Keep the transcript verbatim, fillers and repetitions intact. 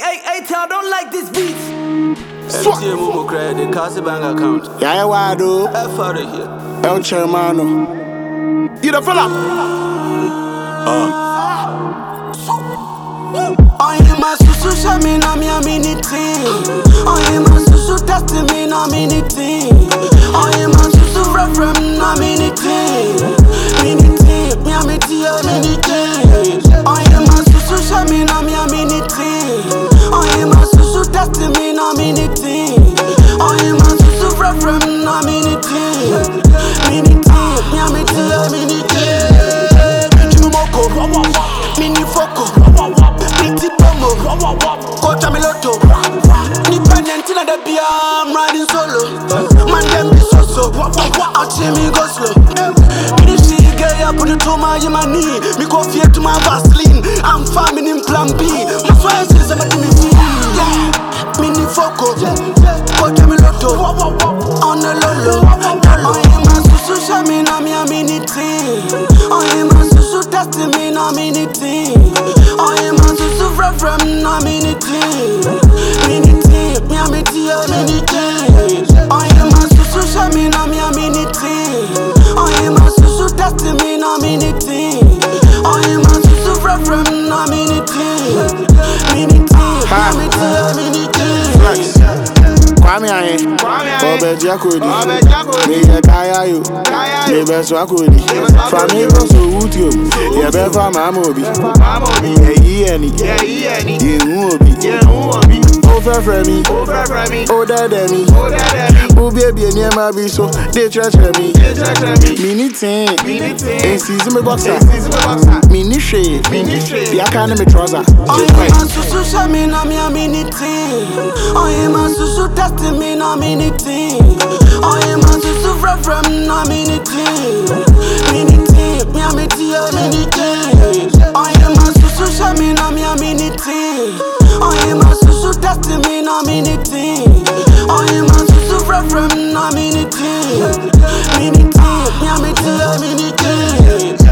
hey, hey, tell, don't like this beat. Swap. Mumu credit, cause bank account. Yeah, yeah, why do? F out of here. El Chairmano. You the fella? Uh. I am a susu shami na mi a minute. I am a susu testing me na minute. I am a susu reference na minute. Minute, mi a minute, minute. I am a susu shami na mi a minute. I am a susu testing me na minute. I am a susu reference na minute. Minute, mi a minute, minute. Chumoko, mini foco. Coach Amiloto, independent in the beer, I'm riding solo. Man, them be so so. I'll see me go slow. Me see gay up on the toe, my money. Me go fear to my Vaseline. I'm farming in plan B. My friends is about to me feel. Mini foco, Coach Amiloto, on the lolo. I am a susu shami na mi a minute. I am a susu testing me na minute. I am a susu from na minute, minute, mi a minute, minute. I am a susu shami na mi a minute. I am a susu testing me na minute. I am a susu from na minute, minute, minute, minute. Flex. Kwame aye. Obe Jakodi. Me ye kaya yo. Me be swakodi. From here so utio. Ye be fa mamobi. Ye yi eni. Ye hu obi. Over for me. Older than me. Who baby and yeah my be so they try me. Minute. In season me boxer. Mini shade. The academy trouser. I am a susu shami na mi a minute. I am a susu testing me na minute. I am a susu from na minute. Minute, mi a minute, minute. I am a susu shami na mi a minute. I am a susu testing me na minute. I am a susu from na minute. Minute, mi a minute, minute.